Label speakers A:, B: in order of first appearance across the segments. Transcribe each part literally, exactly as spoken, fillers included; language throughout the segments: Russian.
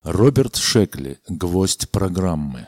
A: Роберт Шекли. Гвоздь программы.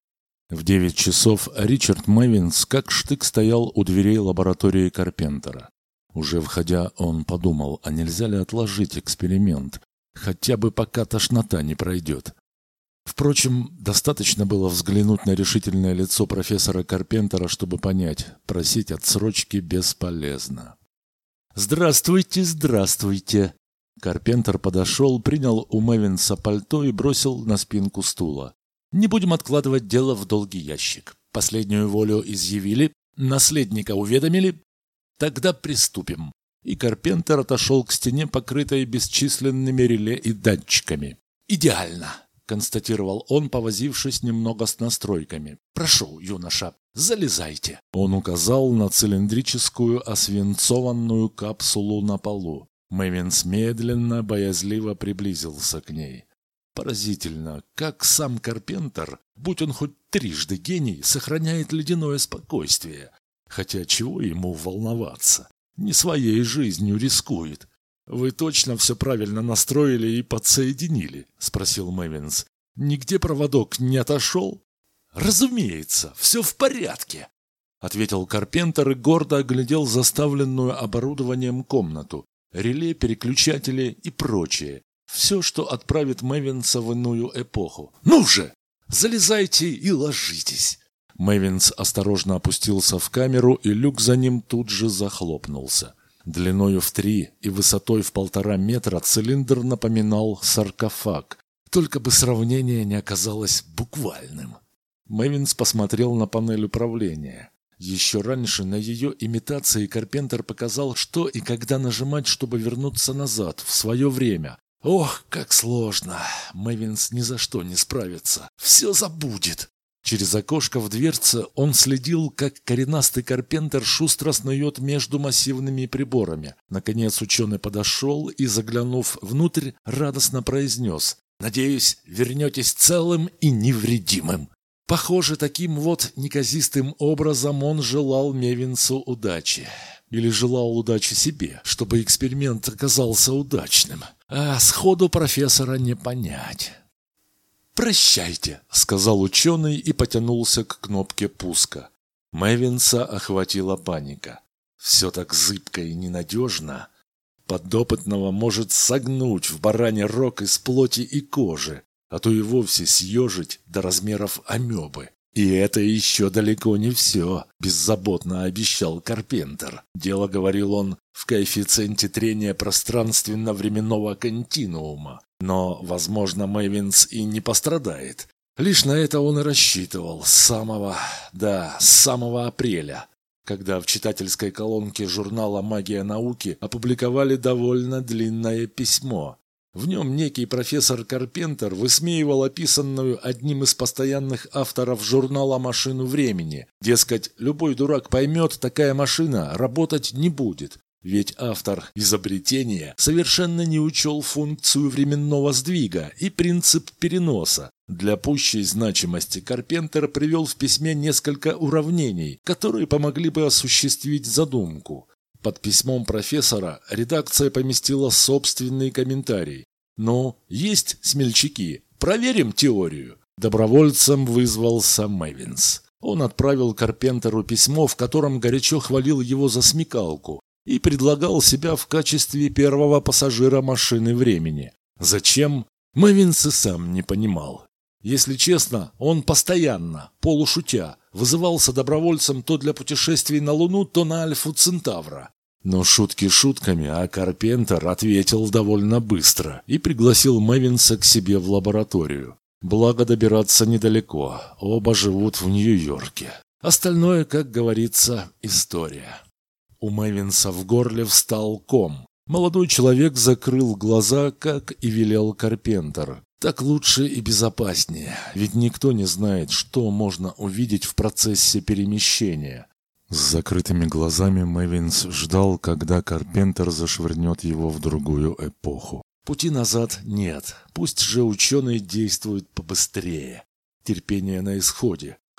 A: В девять часов Ричард Мэвинс как штык стоял у дверей лаборатории Карпентера. Уже входя, он подумал, а нельзя ли отложить эксперимент, хотя бы пока тошнота не пройдет. Впрочем, достаточно было взглянуть на решительное лицо профессора Карпентера, чтобы понять, просить отсрочки бесполезно. «Здравствуйте, здравствуйте!» Карпентер подошел, принял у Мэвинса пальто и бросил на спинку стула. «Не будем откладывать дело в долгий ящик. Последнюю волю изъявили, наследника уведомили. Тогда приступим». И Карпентер отошел к стене, покрытой бесчисленными реле и датчиками. «Идеально!» — констатировал он, повозившись немного с настройками. «Прошу, юноша, залезайте!» Он указал на цилиндрическую освинцованную капсулу на полу. Мэвинс медленно, боязливо приблизился к ней. Поразительно, как сам Карпентер, будь он хоть трижды гений, сохраняет ледяное спокойствие. Хотя чего ему волноваться? Не своей жизнью рискует. «Вы точно все правильно настроили и подсоединили?» — спросил Мэвинс. «Нигде проводок не отошел?» «Разумеется, все в порядке», — ответил Карпентер и гордо оглядел заставленную оборудованием комнату. Реле, переключатели и прочее. Все, что отправит Мэвинса в иную эпоху. «Ну же! Залезайте и ложитесь!» Мэвинс осторожно опустился в камеру, и люк за ним тут же захлопнулся. Длиною в три и высотой в полтора метра цилиндр напоминал саркофаг. Только бы сравнение не оказалось буквальным. Мэвинс посмотрел на панель управления. Еще раньше на ее имитации Карпентер показал, что и когда нажимать, чтобы вернуться назад, в свое время. Ох, как сложно! Мэвинс ни за что не справится. Все забудет. Через окошко в дверце он следил, как коренастый Карпентер шустро снует между массивными приборами. Наконец ученый подошел и, заглянув внутрь, радостно произнес: «Надеюсь, вернетесь целым и невредимым». Похоже, таким вот неказистым образом он желал Мэвинсу удачи. Или желал удачи себе, чтобы эксперимент оказался удачным. А сходу профессора не понять. «Прощайте», — сказал ученый и потянулся к кнопке пуска. Мэвинса охватила паника. Все так зыбко и ненадежно. Подопытного может согнуть в баране рог из плоти и кожи, а то и вовсе съежить до размеров амебы. И это еще далеко не все, беззаботно обещал Карпентер. Дело, говорил он, в коэффициенте трения пространственно-временного континуума. Но, возможно, Мэвинс и не пострадает. Лишь на это он и рассчитывал с самого, да, с самого апреля, когда в читательской колонке журнала «Магия науки» опубликовали довольно длинное письмо. В нем некий профессор Карпентер высмеивал описанную одним из постоянных авторов журнала «Машину времени». Дескать, любой дурак поймет, такая машина работать не будет. Ведь автор изобретения совершенно не учел функцию временного сдвига и принцип переноса. Для пущей значимости Карпентер привел в письме несколько уравнений, которые помогли бы осуществить задумку. Под письмом профессора редакция поместила собственный комментарий. «Ну, есть смельчаки, проверим теорию». Добровольцем вызвался Мэвинс. Он отправил Карпентеру письмо, в котором горячо хвалил его за смекалку и предлагал себя в качестве первого пассажира машины времени. Зачем? Мэвинс и сам не понимал. Если честно, он постоянно, полушутя, вызывался добровольцем то для путешествий на Луну, то на Альфу Центавра. Но шутки шутками, а Карпентер ответил довольно быстро и пригласил Мэвинса к себе в лабораторию. Благо добираться недалеко, оба живут в Нью-Йорке. Остальное, как говорится, история. У Мэвинса в горле встал ком. Молодой человек закрыл глаза, как и велел Карпентер. Так лучше и безопаснее, ведь никто не знает, что можно увидеть в процессе перемещения. С закрытыми глазами Мэвинс ждал, когда Карпентер зашвырнет его в другую эпоху. Пути назад нет, пусть же ученый действует побыстрее. Терпение на исходе.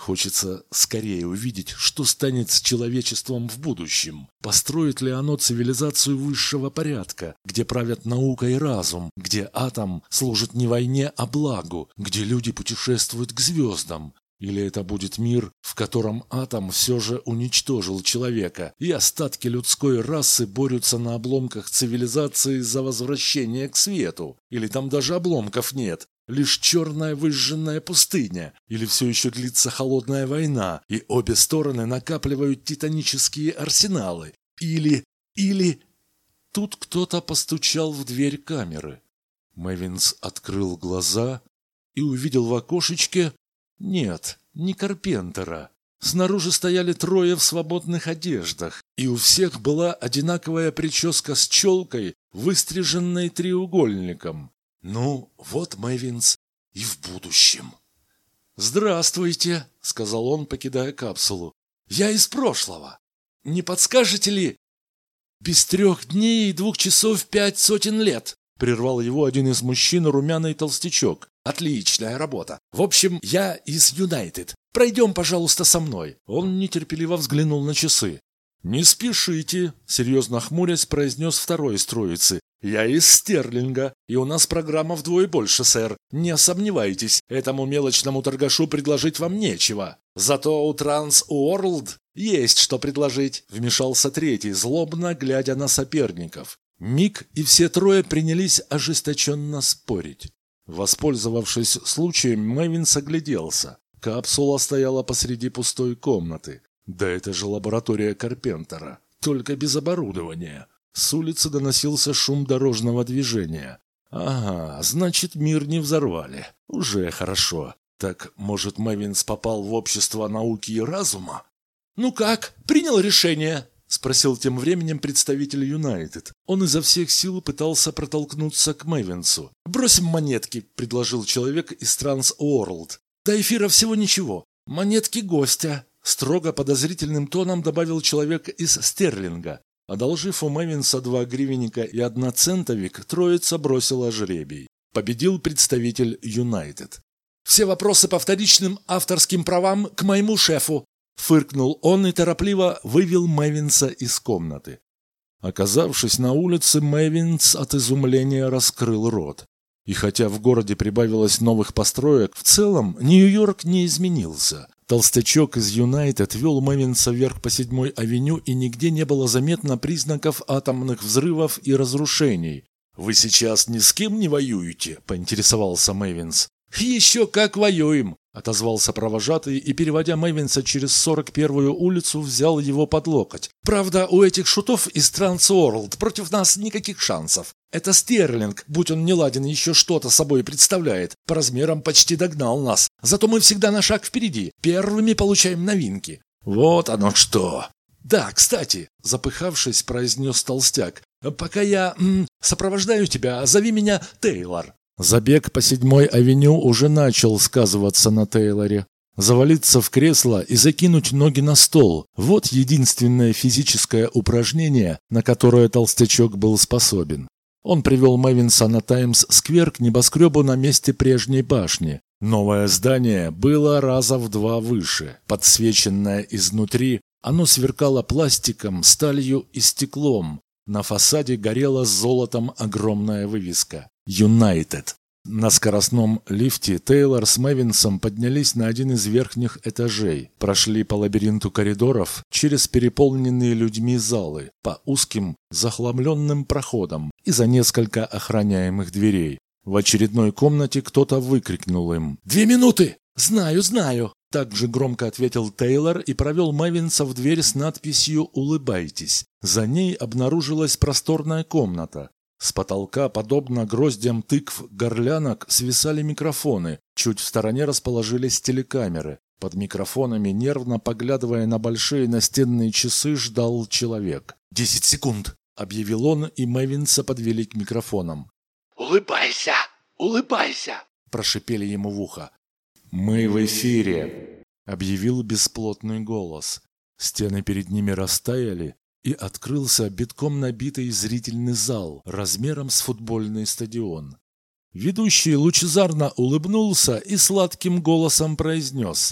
A: Хочется скорее увидеть, что станет с человечеством в будущем. Построит ли оно цивилизацию высшего порядка, где правят наука и разум, где атом служит не войне, а благу, где люди путешествуют к звездам? Или это будет мир, в котором атом все же уничтожил человека, и остатки людской расы борются на обломках цивилизации за возвращение к свету? Или там даже обломков нет? Лишь черная выжженная пустыня, или все еще длится холодная война, и обе стороны накапливают титанические арсеналы, или... или... Тут кто-то постучал в дверь камеры. Мэвинс открыл глаза и увидел в окошечке... Нет, не Карпентера. Снаружи стояли трое в свободных одеждах, и у всех была одинаковая прическа с челкой, выстриженной треугольником. Ну, вот Мэвинс и в будущем. «Здравствуйте», — сказал он, покидая капсулу. «Я из прошлого. Не подскажете ли?» «Без трех дней и двух часов пять сотен лет», — прервал его один из мужчин, румяный толстячок. «Отличная работа. В общем, я из Юнайтед. Пройдем, пожалуйста, со мной». Он нетерпеливо взглянул на часы. «Не спешите», — серьезно хмурясь произнес второй из троицы. «Я из Стерлинга, и у нас программа вдвое больше, сэр. Не сомневайтесь, этому мелочному торгашу предложить вам нечего. Зато у Транс Уорлд есть что предложить», — вмешался третий, злобно глядя на соперников. Миг, и все трое принялись ожесточенно спорить. Воспользовавшись случаем, Мэвинс огляделся. Капсула стояла посреди пустой комнаты. Да это же лаборатория Карпентера, только без оборудования. С улицы доносился шум дорожного движения. Ага, значит, мир не взорвали. Уже хорошо. Так, может, Мэвинс попал в общество науки и разума? «Ну как, принял решение?» — спросил тем временем представитель Юнайтед. Он изо всех сил пытался протолкнуться к Мэвинсу. «Бросим монетки», — предложил человек из Транс Уорлд. «До эфира всего ничего. Монетки гостя», — строго подозрительным тоном добавил человек из Стерлинга. Одолжив у Мэвинса два гривенника и одноцентовик, троица бросила жребий. Победил представитель Юнайтед. «Все вопросы по вторичным авторским правам к моему шефу», — фыркнул он и торопливо вывел Мэвинса из комнаты. Оказавшись на улице, Мэвинс от изумления раскрыл рот. И хотя в городе прибавилось новых построек, в целом Нью-Йорк не изменился. Толстячок из Юнайтед вел Мэвинса вверх по седьмой авеню, и нигде не было заметно признаков атомных взрывов и разрушений. «Вы сейчас ни с кем не воюете?» – поинтересовался Мэвинс. «Еще как воюем!» – отозвался провожатый и, переводя Мэвинса через сорок первую улицу, взял его под локоть. «Правда, у этих шутов из Транс Уорлд против нас никаких шансов. Это Стерлинг, будь он неладен, еще что-то собой представляет. По размерам почти догнал нас. Зато мы всегда на шаг впереди. Первыми получаем новинки». «Вот оно что!» «Да, кстати», – запыхавшись, произнес толстяк. «Пока я м, сопровождаю тебя, зови меня Тейлор». Забег по седьмой авеню уже начал сказываться на Тейлоре. Завалиться в кресло и закинуть ноги на стол – вот единственное физическое упражнение, на которое толстячок был способен. Он привел Мэвинса на Таймс-сквер к небоскребу на месте прежней башни. Новое здание было раза в два выше. Подсвеченное изнутри, оно сверкало пластиком, сталью и стеклом. На фасаде горела золотом огромная вывеска «Юнайтед». На скоростном лифте Тейлор с Мэвинсом поднялись на один из верхних этажей, прошли по лабиринту коридоров, через переполненные людьми залы, по узким захламленным проходам и за несколько охраняемых дверей. В очередной комнате кто-то выкрикнул им: «Две минуты! Знаю, знаю!» Так же громко ответил Тейлор и провел Мэвинса в дверь с надписью «Улыбайтесь». За ней обнаружилась просторная комната. С потолка, подобно гроздям тыкв-горлянок, свисали микрофоны. Чуть в стороне расположились телекамеры. Под микрофонами, нервно поглядывая на большие настенные часы, ждал человек. «Десять секунд!» — объявил он, и Мэвинса подвели к микрофонам. «Улыбайся! Улыбайся!» — прошипели ему в ухо. «Мы в эфире!» — объявил бесплотный голос. Стены перед ними растаяли, и открылся битком набитый зрительный зал размером с футбольный стадион. Ведущий лучезарно улыбнулся и сладким голосом произнес: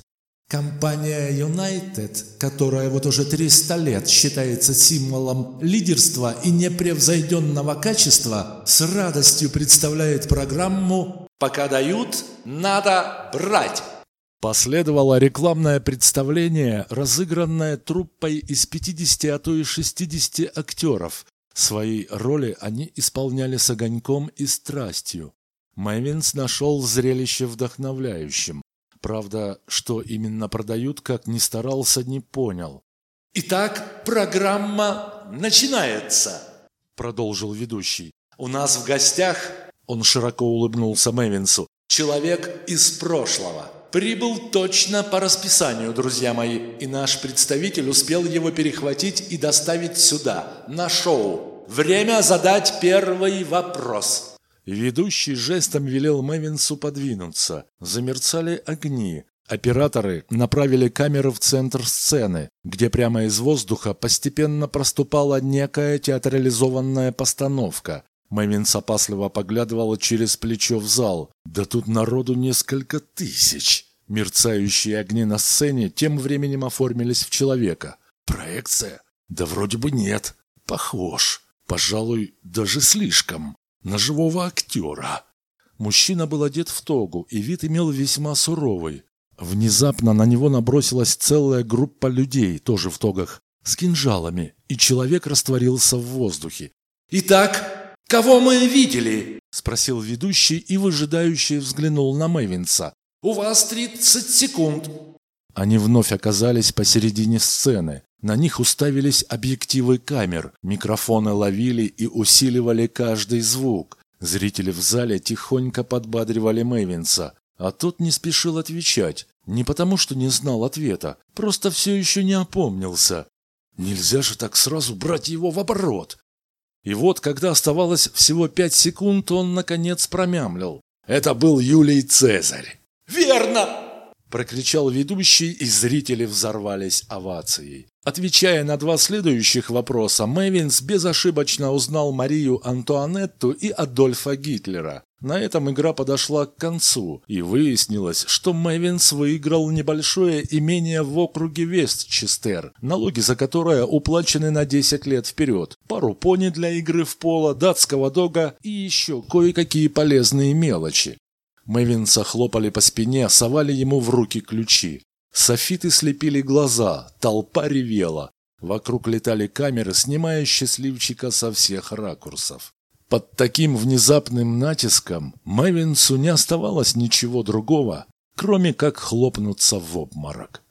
B: Компания United, которая вот уже триста лет считается символом лидерства и непревзойденного качества, с радостью представляет программу «Пока дают, надо брать».
A: Последовало рекламное представление, разыгранное труппой из пятидесяти, а то и шестидесяти актеров. Свои роли они исполняли с огоньком и страстью. Мэвинс нашел зрелище вдохновляющим. Правда, что именно продают, как ни старался, не понял.
B: «Итак, программа начинается»,
A: — продолжил ведущий.
B: «У нас в гостях...» —
A: он широко улыбнулся Мэвинсу.
B: «Человек из прошлого. Прибыл точно по расписанию, друзья мои, и наш представитель успел его перехватить и доставить сюда, на шоу. Время задать первый вопрос».
A: Ведущий жестом велел Мэвинсу подвинуться. Замерцали огни. Операторы направили камеры в центр сцены, где прямо из воздуха постепенно проступала некая театрализованная постановка. Мэвинс опасливо поглядывал через плечо в зал. Да тут народу несколько тысяч. Мерцающие огни на сцене тем временем оформились в человека. Проекция? Да вроде бы нет. Похож. Пожалуй, даже слишком. На живого актера. Мужчина был одет в тогу, и вид имел весьма суровый. Внезапно на него набросилась целая группа людей, тоже в тогах, с кинжалами, и человек растворился в воздухе.
B: «Итак, кого мы видели?»
A: — спросил ведущий и выжидающе взглянул на Мэвинса.
B: «У вас тридцать секунд».
A: Они вновь оказались посередине сцены. На них уставились объективы камер, микрофоны ловили и усиливали каждый звук. Зрители в зале тихонько подбадривали Мэвинса, а тот не спешил отвечать. Не потому, что не знал ответа, просто все еще не опомнился. Нельзя же так сразу брать его в оборот. И вот, когда оставалось всего пять секунд, он, наконец, промямлил. Это был Юлий Цезарь.
B: «Верно!»
A: — прокричал ведущий, и зрители взорвались овацией. Отвечая на два следующих вопроса, Мэвинс безошибочно узнал Марию Антуанетту и Адольфа Гитлера. На этом игра подошла к концу, и выяснилось, что Мэвинс выиграл небольшое имение в округе Вестчестер, налоги за которое уплачены на десять лет вперед, пару пони для игры в поло, датского дога и еще кое-какие полезные мелочи. Мэвинса хлопали по спине, совали ему в руки ключи. Софиты слепили глаза, толпа ревела. Вокруг летали камеры, снимая счастливчика со всех ракурсов. Под таким внезапным натиском Мэвинсу не оставалось ничего другого, кроме как хлопнуться в обморок.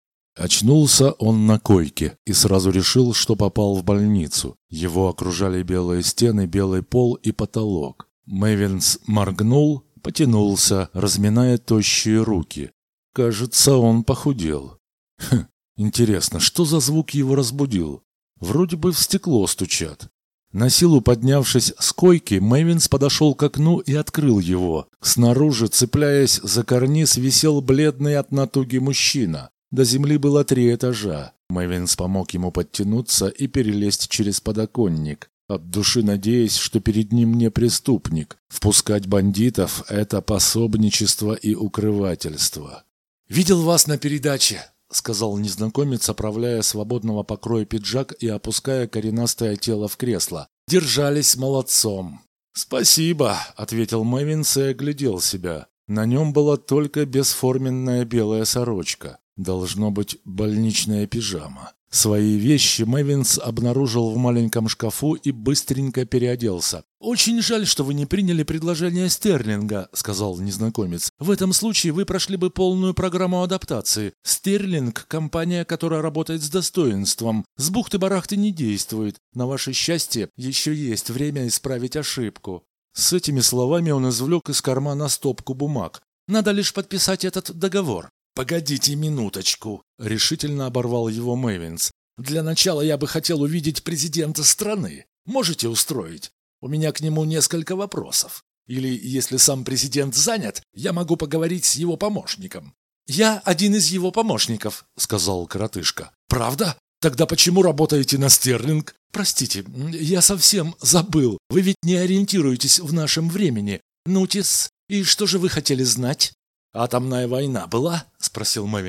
A: Очнулся он на койке и сразу решил, что попал в больницу. Его окружали белые стены, белый пол и потолок. Мэвинс моргнул, потянулся, разминая тощие руки. Кажется, он похудел. Хм, интересно, что за звук его разбудил? Вроде бы в стекло стучат. На силу поднявшись с койки, Мэвинс подошел к окну и открыл его. Снаружи, цепляясь за карниз, висел бледный от натуги мужчина. До земли было три этажа. Мэвинс помог ему подтянуться и перелезть через подоконник, от души надеясь, что перед ним не преступник. Впускать бандитов – это пособничество и укрывательство. «Видел вас на передаче», — сказал незнакомец, оправляя свободного покроя пиджак и опуская коренастое тело в кресло. «Держались молодцом». «Спасибо», — ответил Мэвинс и оглядел себя. На нем была только бесформенная белая сорочка. Должно быть, больничная пижама. Свои вещи Мэвинс обнаружил в маленьком шкафу и быстренько переоделся. «Очень жаль, что вы не приняли предложение Стерлинга», — сказал незнакомец. «В этом случае вы прошли бы полную программу адаптации. Стерлинг — компания, которая работает с достоинством. С бухты-барахты не действует. На ваше счастье, еще есть время исправить ошибку». С этими словами он извлек из кармана стопку бумаг. «Надо лишь подписать этот договор». «Погодите минуточку», — решительно оборвал его Мэвинс. «Для начала я бы хотел увидеть президента страны. Можете устроить? У меня к нему несколько вопросов. Или, если сам президент занят, я могу поговорить с его помощником». «Я один из его помощников», — сказал коротышка. «Правда? Тогда почему работаете на Стерлинг?» «Простите, я совсем забыл. Вы ведь не ориентируетесь в нашем времени. Ну-тис, и что же вы хотели знать?» «Атомная война была?» — спросил Мэвинс.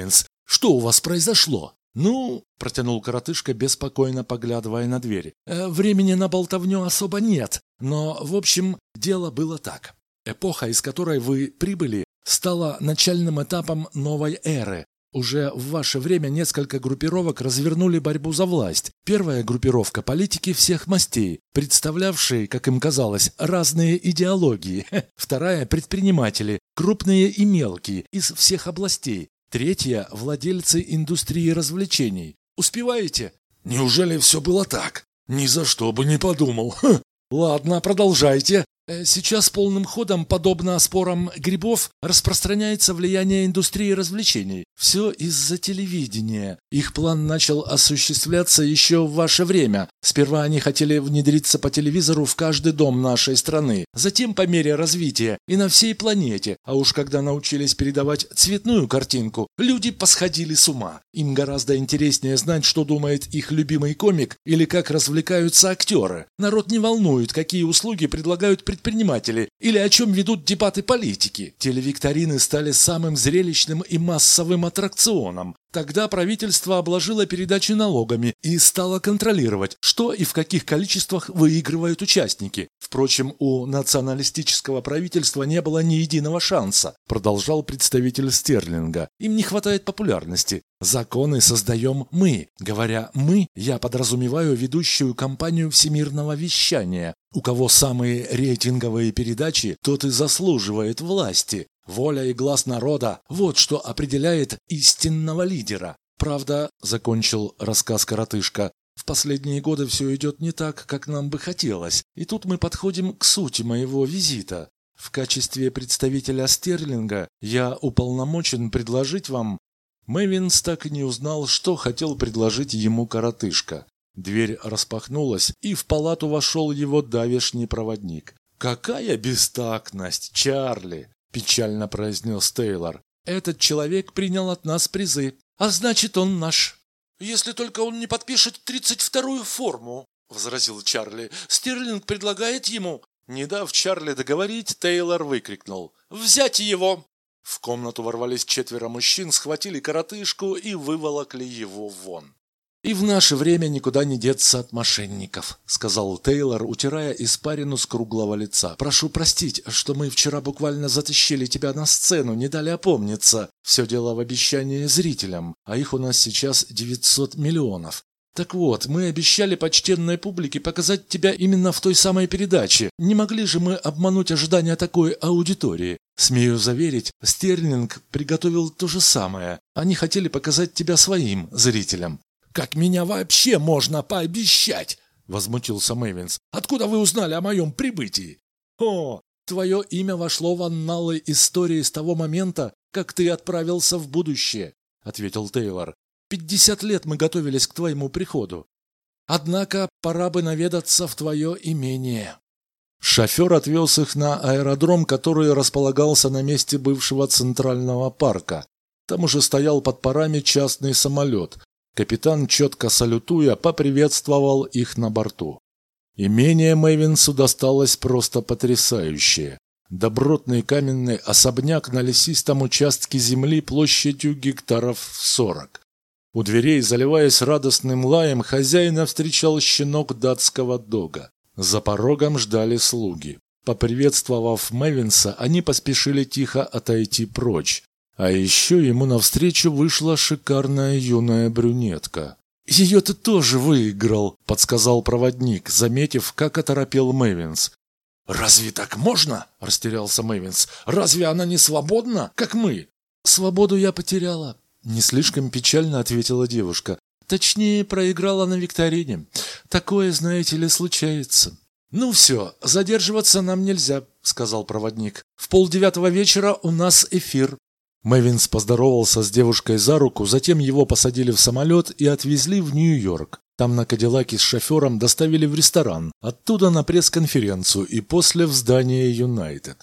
B: Что у вас произошло?» «Ну», — протянул коротышка, беспокойно поглядывая на дверь, э, «времени на болтовню особо нет, но, в общем, дело было так. Эпоха, из которой вы прибыли, стала начальным этапом новой эры. Уже в ваше время несколько группировок развернули борьбу за власть. Первая группировка – политики всех мастей, представлявшие, как им казалось, разные идеологии. Вторая – предприниматели, крупные и мелкие, из всех областей. Третья – владельцы индустрии развлечений. Успеваете?»
A: «Неужели все было так? Ни за что бы не подумал. Ха.
B: Ладно, продолжайте. Сейчас полным ходом, подобно спорам грибов, распространяется влияние индустрии развлечений. Все из-за телевидения. Их план начал осуществляться еще в ваше время. Сперва они хотели внедриться по телевизору в каждый дом нашей страны. Затем по мере развития и на всей планете. А уж когда научились передавать цветную картинку, люди посходили с ума. Им гораздо интереснее знать, что думает их любимый комик или как развлекаются актеры. Народ не волнует, какие услуги предлагают предприниматели или о чем ведут дебаты политики. Телевикторины стали самым зрелищным и массовым аттракционом. Тогда правительство обложило передачи налогами и стало контролировать, что и в каких количествах выигрывают участники. Впрочем, у националистического правительства не было ни единого шанса, продолжал представитель Стерлинга. Им не хватает популярности. Законы создаем мы. Говоря «мы», я подразумеваю ведущую компанию всемирного вещания. У кого самые рейтинговые передачи, тот и заслуживает власти. Воля и глас народа – вот что определяет истинного лидера. Правда, закончил рассказ коротышка, в последние годы все идет не так, как нам бы хотелось. И тут мы подходим к сути моего визита. В качестве представителя Стерлинга я уполномочен предложить вам... Мэвинс так и не узнал, что хотел предложить ему коротышка. Дверь распахнулась, и в палату вошел его давешний проводник. «Какая бестактность, Чарли!» – печально произнес Тейлор. «Этот человек принял от нас призы, а значит, он наш». «Если только он не подпишет тридцать вторую форму», – возразил Чарли. «Стерлинг предлагает ему». Не дав Чарли договорить, Тейлор выкрикнул: «Взять его!» В комнату ворвались четверо мужчин, схватили коротышку и выволокли его вон. «И в наше время никуда не деться от мошенников», — сказал Тейлор, утирая испарину с круглого лица. «Прошу простить, что мы вчера буквально затащили тебя на сцену, не дали опомниться. Все дело в обещании зрителям, а их у нас сейчас девятьсот миллионов. Так вот, мы обещали почтенной публике показать тебя именно в той самой передаче. Не могли же мы обмануть ожидания такой аудитории? Смею заверить, Стерлинг приготовил то же самое. Они хотели показать тебя своим зрителям». «Как меня вообще можно пообещать?» – возмутился Мэвинс. «Откуда вы узнали о моем прибытии?» «О, твое имя вошло в анналы истории с того момента, как ты отправился в будущее», – ответил Тейлор. «Пятьдесят лет мы готовились к твоему приходу. Однако пора бы наведаться в твое имение». Шофер отвез их на аэродром, который располагался на месте бывшего Центрального парка. Там уже стоял под парами частный самолет. Капитан, четко салютуя, поприветствовал их на борту. Имение Мэвинсу досталось просто потрясающее. Добротный каменный особняк на лесистом участке земли площадью гектаров в сорок. У дверей, заливаясь радостным лаем, хозяина встречал щенок датского дога. За порогом ждали слуги. Поприветствовав Мэвинса, они поспешили тихо отойти прочь. А еще ему навстречу вышла шикарная юная брюнетка. «Ее ты тоже выиграл», — подсказал проводник, заметив, как оторопел Мэвинс. «Разве так можно?» — растерялся Мэвинс. «Разве она не свободна, как мы?» «Свободу я потеряла», — не слишком печально ответила девушка. «Точнее, проиграла на викторине. Такое, знаете ли, случается». «Ну все, задерживаться нам нельзя», — сказал проводник. «В полдевятого вечера у нас эфир». Мэвинс поздоровался с девушкой за руку, затем его посадили в самолет и отвезли в Нью-Йорк. Там на Кадиллаке с шофером доставили в ресторан, оттуда на пресс-конференцию и после в здание Юнайтед.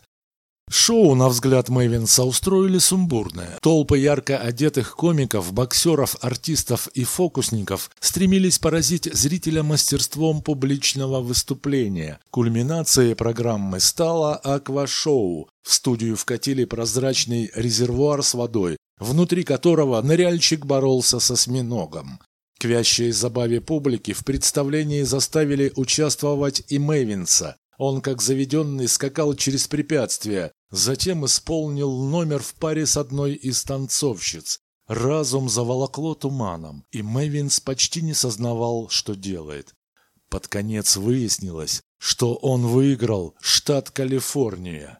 B: Шоу, на взгляд Мэвинса, устроили сумбурное. Толпы ярко одетых комиков, боксеров, артистов и фокусников стремились поразить зрителя мастерством публичного выступления. Кульминацией программы стало аквашоу. В студию вкатили прозрачный резервуар с водой.
A: внутри которого ныряльщик боролся со осьминогом. К вящей забаве публики в представлении заставили участвовать и Мэвинса. Он, как заведенный, скакал через препятствия, затем исполнил номер в паре с одной из танцовщиц. Разум заволокло туманом, и Мэвинс почти не сознавал, что делает. Под конец выяснилось, что он выиграл штат Калифорния.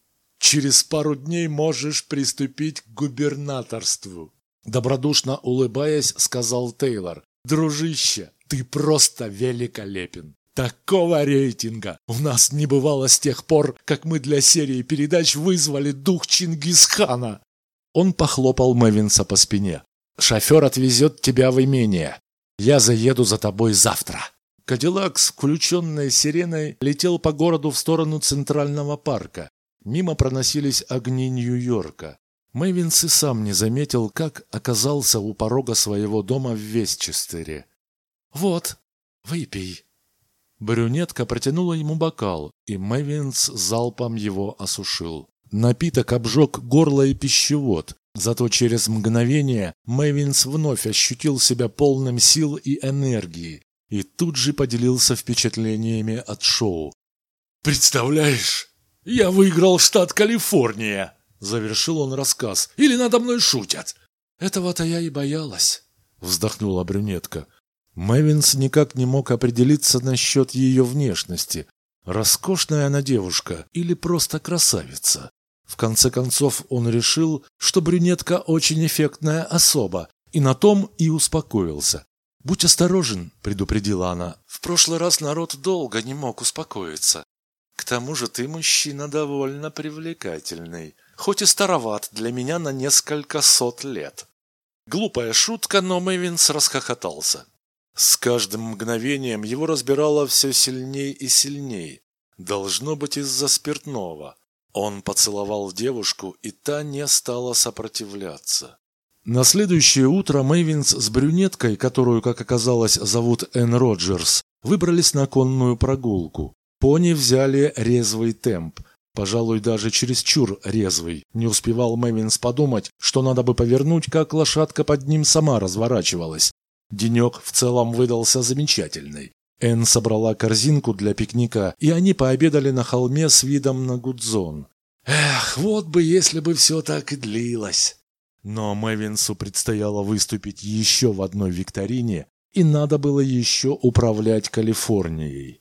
A: «Через пару дней можешь приступить к губернаторству», — добродушно улыбаясь, сказал Тейлор. «Дружище, ты просто великолепен. Такого рейтинга у нас не бывало с тех пор, как мы для серии передач вызвали дух Чингисхана». Он похлопал Мэвинса по спине. «Шофер отвезет тебя в имение. Я заеду за тобой завтра». Кадиллак с включенной сиреной летел по городу в сторону Центрального парка. Мимо проносились огни Нью-Йорка. Мэвинс и сам не заметил, как оказался у порога своего дома в Вестчестере. «Вот, выпей». Брюнетка протянула ему бокал, и Мэвинс залпом его осушил. Напиток обжег горло и пищевод, зато через мгновение Мэвинс вновь ощутил себя полным сил и энергии и тут же поделился впечатлениями от шоу. «Представляешь, я выиграл штат Калифорния!» — завершил он рассказ. «Или надо мной шутят?» «Этого-то я и боялась», — вздохнула брюнетка. Мэвинс никак не мог определиться насчет ее внешности. Роскошная она девушка или просто красавица? В конце концов он решил, что брюнетка очень эффектная особа, и на том и успокоился. «Будь осторожен», — предупредила она. «В прошлый раз народ долго не мог успокоиться. К тому же ты мужчина довольно привлекательный, хоть и староват для меня на несколько сот лет». Глупая шутка, но Мэвинс расхохотался. С каждым мгновением его разбирало все сильней и сильней. Должно быть из-за спиртного. Он поцеловал девушку, и та не стала сопротивляться. На следующее утро Мэвинс с брюнеткой, которую, как оказалось, зовут Энн Роджерс, выбрались на конную прогулку. Пони взяли резвый темп. Пожалуй, даже чересчур резвый. Не успевал Мэвинс подумать, что надо бы повернуть, как лошадка под ним сама разворачивалась. Денек в целом выдался замечательный. Энн собрала корзинку для пикника, и они пообедали на холме с видом на Гудзон. Эх, вот бы, если бы все так и длилось. Но Мэвинсу предстояло выступить еще в одной викторине, и надо было еще управлять Калифорнией.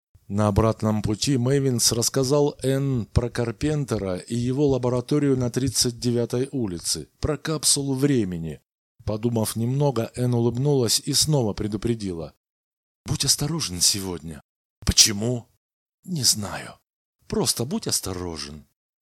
A: На обратном пути Мэвинс рассказал Энн про Карпентера и его лабораторию на тридцать девятой улице, про капсулу времени. Подумав немного, Энн улыбнулась и снова предупредила. «Будь осторожен сегодня». «Почему?» «Не знаю. Просто будь осторожен».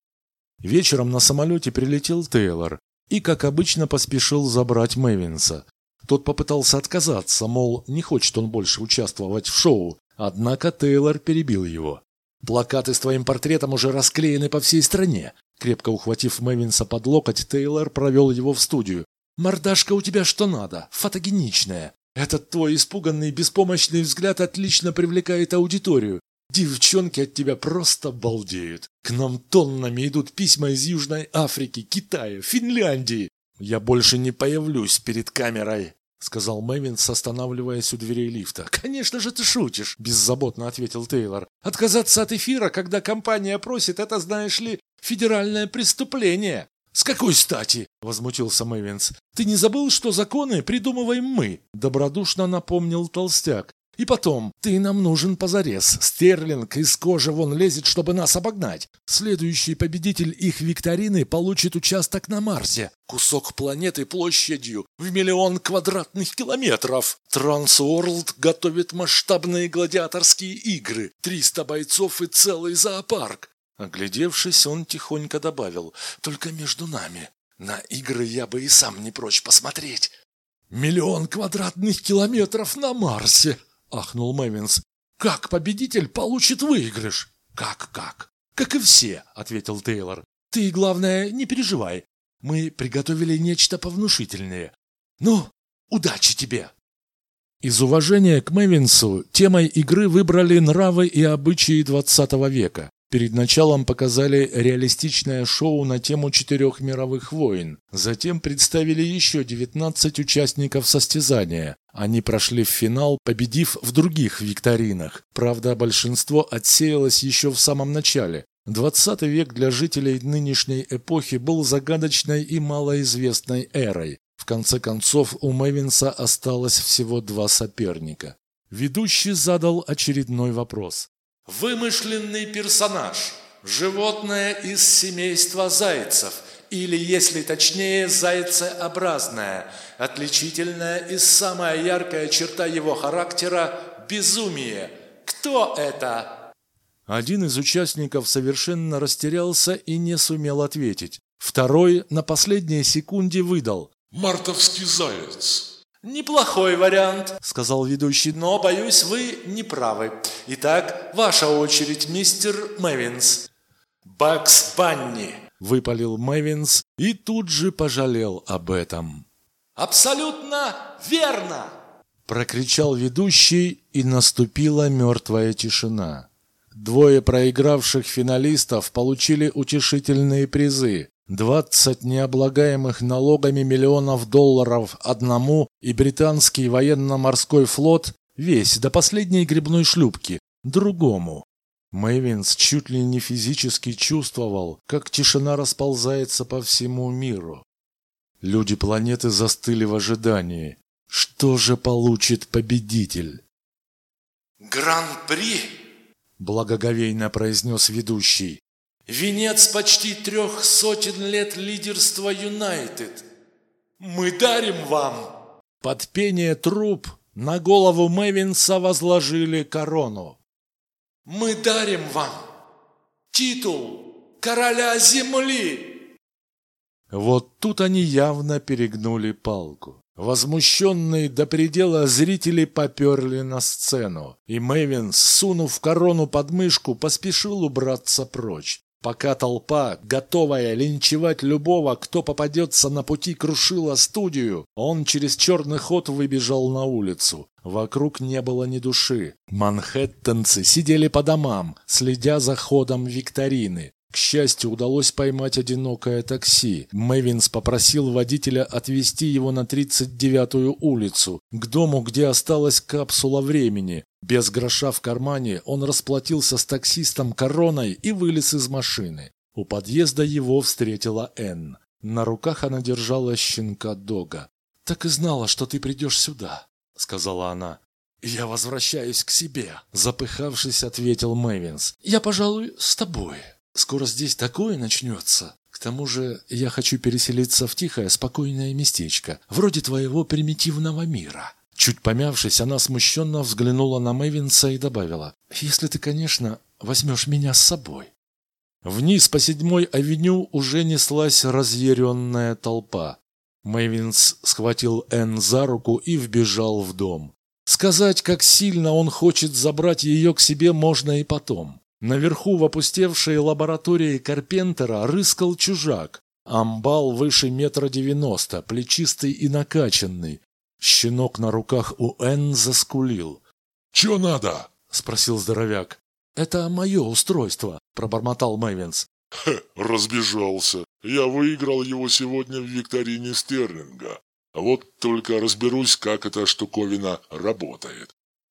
A: Вечером на самолете прилетел Тейлор и, как обычно, поспешил забрать Мэвинса. Тот попытался отказаться, мол, не хочет он больше участвовать в шоу, однако Тейлор перебил его. «Плакаты с твоим портретом уже расклеены по всей стране». Крепко ухватив Мэвинса под локоть, Тейлор провел его в студию. «Мордашка у тебя что надо, фотогеничная. Этот твой испуганный беспомощный взгляд отлично привлекает аудиторию. Девчонки от тебя просто балдеют. К нам тоннами идут письма из Южной Африки, Китая, Финляндии». «Я больше не появлюсь перед камерой», — сказал Мэвинс, останавливаясь у дверей лифта. «Конечно же ты шутишь», — беззаботно ответил Тейлор. «Отказаться от эфира, когда компания просит, это, знаешь ли, федеральное преступление». «С какой стати?» — возмутился Мэвинс. «Ты не забыл, что законы придумываем мы?» — добродушно напомнил толстяк. «И потом, ты нам нужен позарез. Стерлинг из кожи вон лезет, чтобы нас обогнать. Следующий победитель их викторины получит участок на Марсе. Кусок планеты площадью в миллион квадратных километров. Трансворлд готовит масштабные гладиаторские игры. Триста бойцов и целый зоопарк». Оглядевшись, он тихонько добавил: «Только между нами. На игры я бы и сам не прочь посмотреть». «Миллион квадратных километров на Марсе!» — ахнул Мэвинс. «Как победитель получит выигрыш?» «Как-как?» «Как и все», — ответил Тейлор. «Ты, главное, не переживай. Мы приготовили нечто повнушительнее. Ну, удачи тебе!» Из уважения к Мэвинсу темой игры выбрали нравы и обычаи двадцатого века. Перед началом показали реалистичное шоу на тему четырех мировых войн. Затем представили еще девятнадцать участников состязания. Они прошли в финал, победив в других викторинах. Правда, большинство отсеялось еще в самом начале. двадцатый век для жителей нынешней эпохи был загадочной и малоизвестной эрой. В конце концов, у Мэвинса осталось всего два соперника. Ведущий задал очередной вопрос.
B: Вымышленный персонаж. Животное из семейства зайцев. Или, если точнее, зайцеобразное. Отличительная и самая яркая черта его характера – безумие. Кто это?
A: Один из участников совершенно растерялся и не сумел ответить. Второй на последней секунде выдал.
C: «Мартовский заяц».
B: «Неплохой вариант», — сказал ведущий, — «но, боюсь, вы не правы. Итак, ваша очередь, мистер Мэвинс». «Бакс Банни»,
A: — выпалил Мэвинс и тут же пожалел об этом.
B: «Абсолютно верно!»
A: — прокричал ведущий, и наступила мертвая тишина. Двое проигравших финалистов получили утешительные призы. двадцать необлагаемых налогами миллионов долларов одному и британский военно-морской флот, весь до последней гребной шлюпки, другому. Мэвинс чуть ли не физически чувствовал, как тишина расползается по всему миру. Люди планеты застыли в ожидании. Что же получит победитель?
B: «Гран-при»,
A: — благоговейно произнес ведущий.
B: «Венец почти трех сотен лет лидерства Юнайтед. Мы дарим вам!»
A: Под пение труб на голову Мэвинса возложили корону.
B: «Мы дарим вам титул короля земли!»
A: Вот тут они явно перегнули палку. Возмущенные до предела зрители поперли на сцену, и Мэвинс, сунув корону под мышку, поспешил убраться прочь. Пока толпа, готовая линчевать любого, кто попадется на пути, крушила студию, он через черный ход выбежал на улицу. Вокруг не было ни души. Манхэттенцы сидели по домам, следя за ходом викторины. К счастью, удалось поймать одинокое такси. Мэвинс попросил водителя отвезти его на тридцать девятую улицу, к дому, где осталась капсула времени. Без гроша в кармане он расплатился с таксистом короной и вылез из машины. У подъезда его встретила Энн. На руках она держала щенка Дога. «Так и знала, что ты придешь сюда», — сказала она. «Я возвращаюсь к себе», — запыхавшись, ответил Мэвинс. «Я, пожалуй, с тобой. Скоро здесь такое начнется. К тому же я хочу переселиться в тихое, спокойное местечко, вроде твоего примитивного мира». Чуть помявшись, она смущенно взглянула на Мэвинса и добавила: «Если ты, конечно, возьмешь меня с собой». Вниз по седьмой авеню уже неслась разъяренная толпа. Мэвинс схватил Энн за руку и вбежал в дом. Сказать, как сильно он хочет забрать ее к себе, можно и потом. Наверху в опустевшей лаборатории Карпентера рыскал чужак. Амбал выше метра девяносто, плечистый и накачанный. Щенок на руках у Энн заскулил.
C: «Чё надо?»
A: — спросил здоровяк. «Это мое устройство», — пробормотал Мэвинс.
C: «Хе, разбежался. Я выиграл его сегодня в викторине Стерлинга. Вот только разберусь, как эта штуковина работает».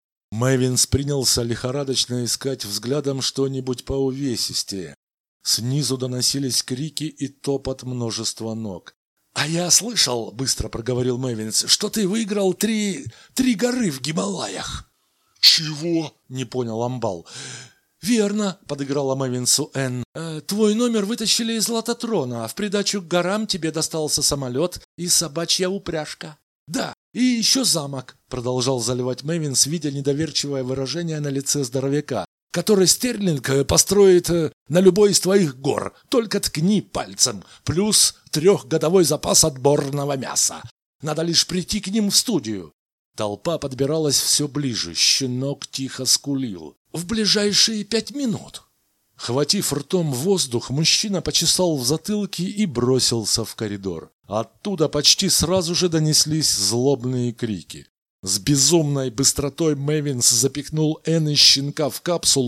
A: Мэвинс принялся лихорадочно искать взглядом что-нибудь поувесистее. Снизу доносились крики и топот множества ног. «А я слышал, — быстро проговорил Мэвинс, — что ты выиграл три... три горы в Гималаях».
C: «Чего?»
A: — не понял Амбал. «Верно, — подыграла Мэвинсу Энн. Э, — твой номер вытащили из лототрона, а в придачу к горам тебе достался самолет и собачья упряжка». «Да, и еще замок, — продолжал заливать Мэвинс, видя недоверчивое выражение на лице здоровяка, — который Стерлинг построит на любой из твоих гор. Только ткни пальцем. Плюс трехгодовой запас отборного мяса. Надо лишь прийти к ним в студию». Толпа подбиралась все ближе. Щенок тихо скулил. «В ближайшие пять минут». Хватив ртом воздух, мужчина почесал в затылке и бросился в коридор. Оттуда почти сразу же донеслись злобные крики. С безумной быстротой Мэвинс запихнул Энн и щенка в капсулу,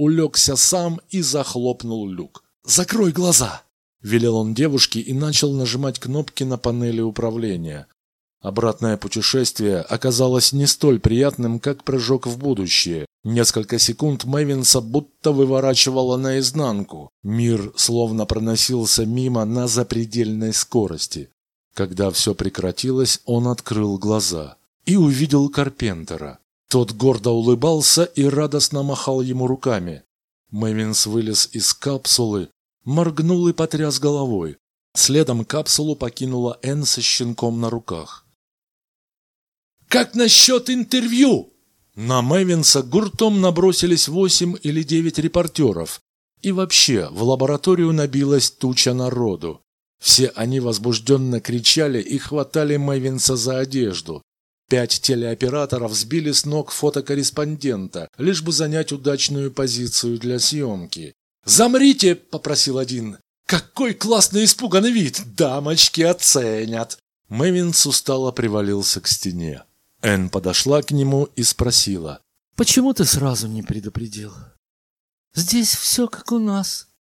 A: улегся сам и захлопнул люк. «Закрой глаза!» – велел он девушке и начал нажимать кнопки на панели управления. Обратное путешествие оказалось не столь приятным, как прыжок в будущее. Несколько секунд Мэвинса будто выворачивало наизнанку. Мир словно проносился мимо на запредельной скорости. Когда все прекратилось, он открыл глаза и увидел Карпентера. Тот гордо улыбался и радостно махал ему руками. Мэвинс вылез из капсулы, моргнул и потряс головой. Следом капсулу покинула Энн со щенком на руках. «Как насчет интервью?» На Мэвинса гуртом набросились восемь или девять репортеров. И вообще, в лабораторию набилась туча народу. Все они возбужденно кричали и хватали Мэвинса за одежду. Пять телеоператоров сбили с ног фотокорреспондента, лишь бы занять удачную позицию для съемки. «Замрите!» – попросил один. «Какой классный испуганный вид! Дамочки оценят!» Мэвинс устало привалился к стене. Энн подошла к нему и спросила.
D: «Почему ты сразу не предупредил? Здесь все как у нас.